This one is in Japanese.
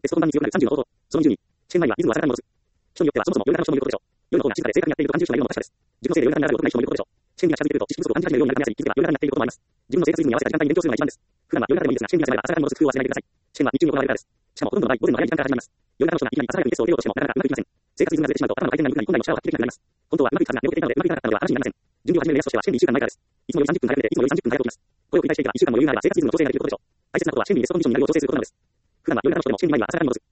テスト本番に強くなる30の方法。その20に、チェンマイはリズムはさらに戻す。人によってはそもそも夜中の人もいることでしょう。夜の方が静かで正確にやっていると感じる人がいるのも確かです。塾のせいで夜中になることない人もいることでしょう。チェンにが近づいてくると知識不足を感じ始めるようになるやすい気づけば夜中になっていることもあります。自分の生活リズムに合わせた時間帯に勉強するのが一番です。普段は夜中でもいいですが、チェンにが近いから朝方に戻す工夫を忘れないでください。チェンは日中に行われるからです。しかもほとんどの場合、午前の早い時間から始まります。夜中の人がいきなり朝早くにテストを受けようとしてもなかなかうまくいきません。生活リズムがずれてしまうと頭の回転が鈍くなり本来の力を発揮できなくなります。本当はうまくいくはずが寝起きでいたのでうまくいかなかったのでは話になりません。準備を始める目安としてはチェンに1週間前からです。いつもより30分早く寝ていつもより30分早く起きます。これを繰り返していけば1週間も余裕があれば生活リズムの調整ができることでしょう。大切なことはチェンにベストコンディションになるよう調整することなのです。普段は夜中の人でもチェンに前は朝方に戻す。